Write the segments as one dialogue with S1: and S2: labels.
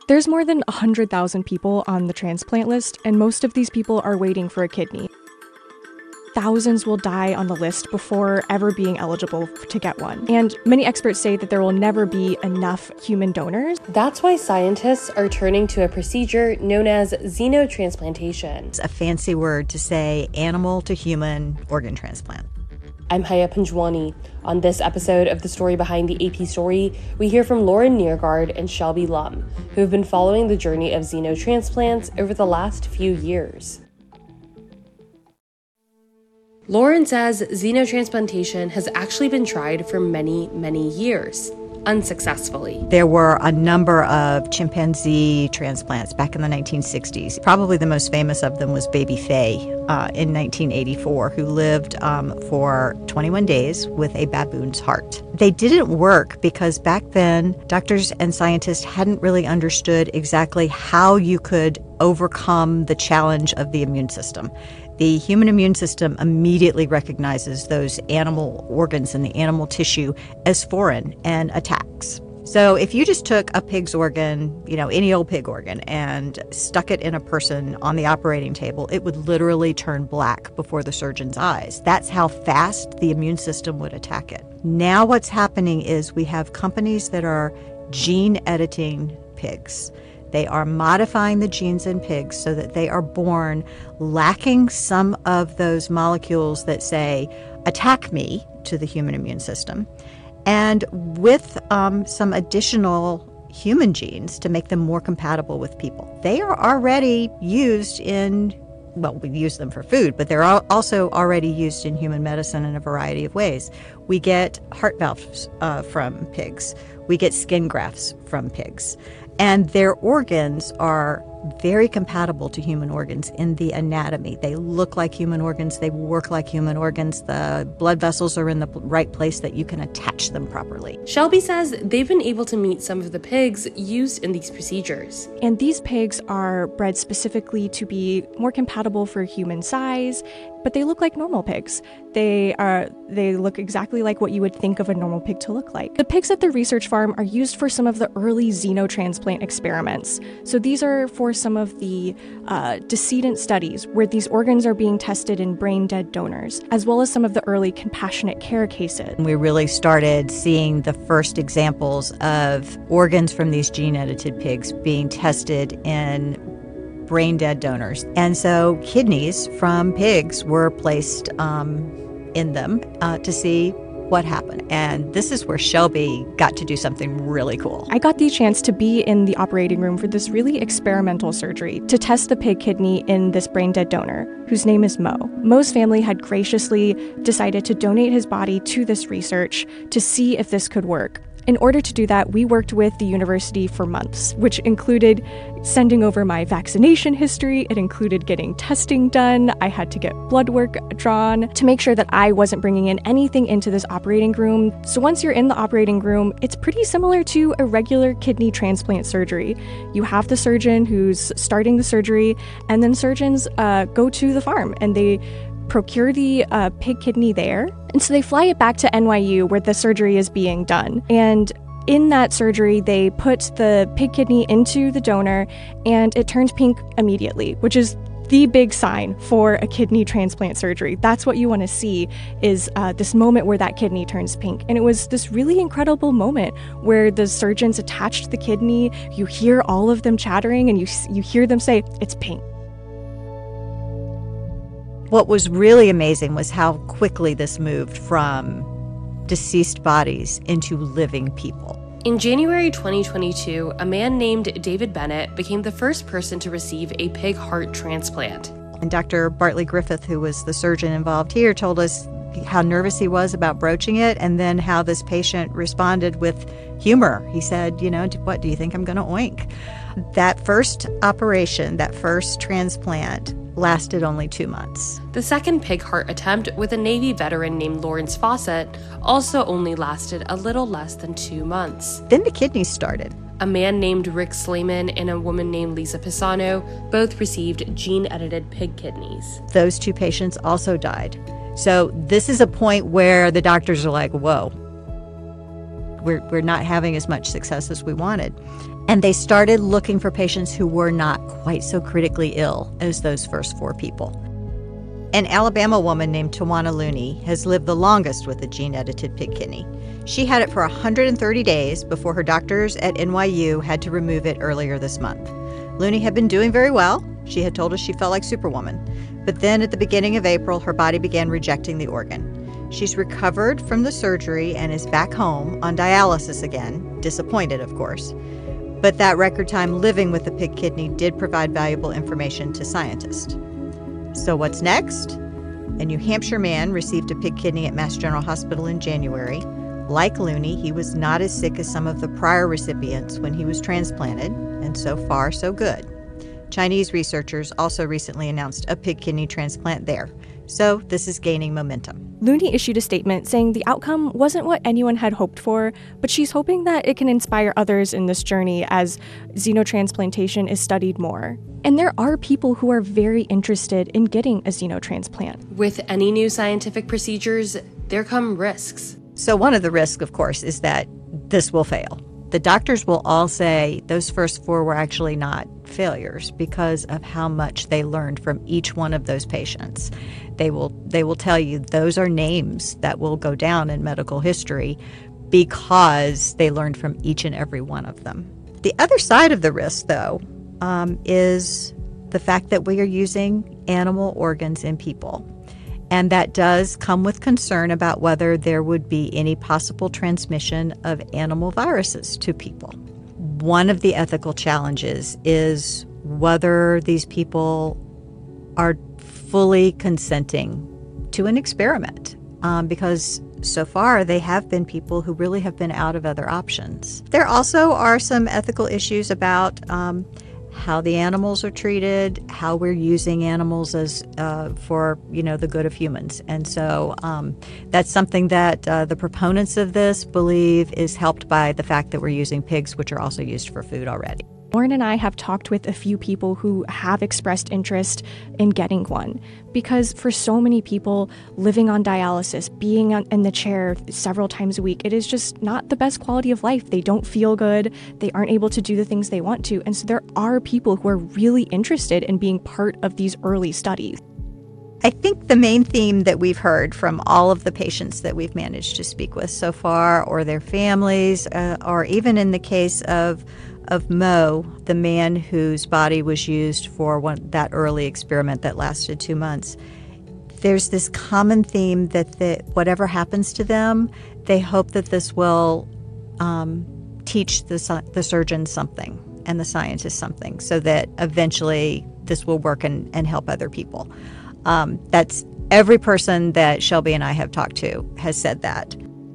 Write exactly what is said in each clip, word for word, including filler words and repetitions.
S1: There's more than one hundred thousand people on the transplant list, and most of these people are waiting for a kidney. Thousands will die on the list before ever being eligible to get one. And many experts say that there will never be enough human donors.
S2: That's why scientists are turning to a procedure known as xenotransplantation.
S3: It's a fancy word to say animal to human organ transplant.
S2: I'm Haya Panjwani. On this episode of The Story Behind the A P Story, we hear from Lauren Neergaard and Shelby Lum, who have been following the journey of xenotransplants over the last few years. Lauren says xenotransplantation has actually been tried for many, many years, unsuccessfully.
S3: There were a number of chimpanzee transplants back in the nineteen sixties. Probably the most famous of them was Baby Faye uh, in nineteen eighty-four, who lived um, for twenty-one days with a baboon's heart. They didn't work because back then, doctors and scientists hadn't really understood exactly how you could overcome the challenge of the immune system. The human immune system immediately recognizes those animal organs and the animal tissue as foreign and attacks. So if you just took a pig's organ, you know, any old pig organ, and stuck it in a person on the operating table, it would literally turn black before the surgeon's eyes. That's how fast the immune system would attack it. Now what's happening is we have companies that are gene editing pigs. They are modifying the genes in pigs so that they are born lacking some of those molecules that say, attack me, to the human immune system, and with um, some additional human genes to make them more compatible with people. They are already used in, well, we use them for food, but they're also already used in human medicine in a variety of ways. We get heart valves uh, from pigs. We get skin grafts from pigs. And their organs are very compatible to human organs in the anatomy. They look like human organs. They work like human organs. The blood vessels are in the right place that you can attach them properly.
S2: Shelby says they've been able to meet some of the pigs used in these procedures.
S1: And these pigs are bred specifically to be more compatible for human size, but they look like normal pigs. They are they look exactly like what you would think of a normal pig to look like. The pigs at the research farm are used for some of the early xenotransplant experiments. So these are for some of the uh, decedent studies where these organs are being tested in brain-dead donors, as well as some of the early compassionate care cases.
S3: We really started seeing the first examples of organs from these gene-edited pigs being tested in brain-dead donors. And so kidneys from pigs were placed um, in them uh, to see what happened. And this is where Shelby got to do something really cool.
S1: I got the chance to be in the operating room for this really experimental surgery to test the pig kidney in this brain-dead donor, whose name is Mo. Mo's family had graciously decided to donate his body to this research to see if this could work. In order to do that, we worked with the university for months, which included sending over my vaccination history. It included getting testing done. I had to get blood work drawn to make sure that I wasn't bringing in anything into this operating room. So once you're in the operating room, it's pretty similar to a regular kidney transplant surgery. You have the surgeon who's starting the surgery, and then surgeons uh, go to the farm and they procure the uh, pig kidney there. And so they fly it back to N Y U where the surgery is being done. And in that surgery, they put the pig kidney into the donor and it turns pink immediately, which is the big sign for a kidney transplant surgery. That's what you want to see, is uh, this moment where that kidney turns pink. And it was this really incredible moment where the surgeons attached the kidney. You hear all of them chattering and you you hear them say, "It's pink."
S3: What was really amazing was how quickly this moved from deceased bodies into living people.
S2: In January twenty twenty-two, a man named David Bennett became the first person to receive a pig heart transplant.
S3: And Doctor Bartley Griffith, who was the surgeon involved here, told us how nervous he was about broaching it, and then how this patient responded with humor. He said, you know, what, do you think I'm going to oink? That first operation, that first transplant, lasted only two months.
S2: The second pig heart attempt with a Navy veteran named Lawrence Fawcett also only lasted a little less than two months.
S3: Then the kidneys started.
S2: A man named Rick Slayman and a woman named Lisa Pisano both received gene-edited pig kidneys.
S3: Those two patients also died. So this is a point where the doctors are like, whoa. we're, we're not having as much success as we wanted. And they started looking for patients who were not quite so critically ill as those first four people. An Alabama woman named Tawana Looney has lived the longest with a gene-edited pig kidney. She had it for one hundred thirty days before her doctors at N Y U had to remove it earlier this month. Looney had been doing very well. She had told us she felt like Superwoman. But then at the beginning of April, her body began rejecting the organ. She's recovered from the surgery and is back home on dialysis again, disappointed, of course. But that record time living with the pig kidney did provide valuable information to scientists. So what's next? A New Hampshire man received a pig kidney at Mass General Hospital in January. Like Looney, he was not as sick as some of the prior recipients when he was transplanted, and so far, so good. Chinese researchers also recently announced a pig kidney transplant there. So this is gaining momentum.
S1: Looney issued a statement saying the outcome wasn't what anyone had hoped for, but she's hoping that it can inspire others in this journey as xenotransplantation is studied more. And there are people who are very interested in getting a xenotransplant.
S2: With any new scientific procedures, there come risks.
S3: So one of the risks, of course, is that this will fail. The doctors will all say those first four were actually not failures because of how much they learned from each one of those patients. They will they will tell you those are names that will go down in medical history because they learned from each and every one of them. The other side of the risk, though, um, is the fact that we are using animal organs in people. And that does come with concern about whether there would be any possible transmission of animal viruses to people. One of the ethical challenges is whether these people are fully consenting to an experiment, um, because so far they have been people who really have been out of other options. There also are some ethical issues about um, how the animals are treated, how we're using animals as uh, for you know the good of humans, and so um, that's something that uh, the proponents of this believe is helped by the fact that we're using pigs, which are also used for food already.
S1: Lauren and I have talked with a few people who have expressed interest in getting one because for so many people living on dialysis, being in the chair several times a week, it is just not the best quality of life. They don't feel good. They aren't able to do the things they want to. And so there are people who are really interested in being part of these early studies.
S3: I think the main theme that we've heard from all of the patients that we've managed to speak with so far, or their families, uh, or even in the case of of Mo, the man whose body was used for one, that early experiment that lasted two months, there's this common theme that the, whatever happens to them, they hope that this will um, teach the, the surgeon something and the scientist something so that eventually this will work and, and help other people. Um, that's every person that Shelby and I have talked to has said that.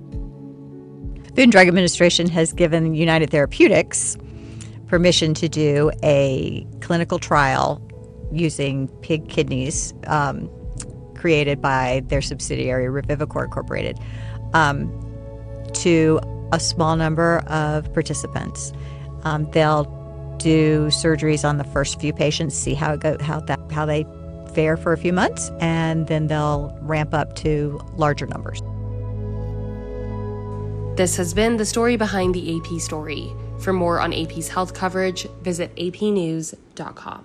S3: Food and Drug Administration has given United Therapeutics permission to do a clinical trial using pig kidneys um, created by their subsidiary Revivicor Incorporated um, to a small number of participants. Um, they'll do surgeries on the first few patients, see how it go, how that how they fare for a few months, and then they'll ramp up to larger numbers.
S2: This has been the story behind the A P story. For more on A P's health coverage, visit a p news dot com.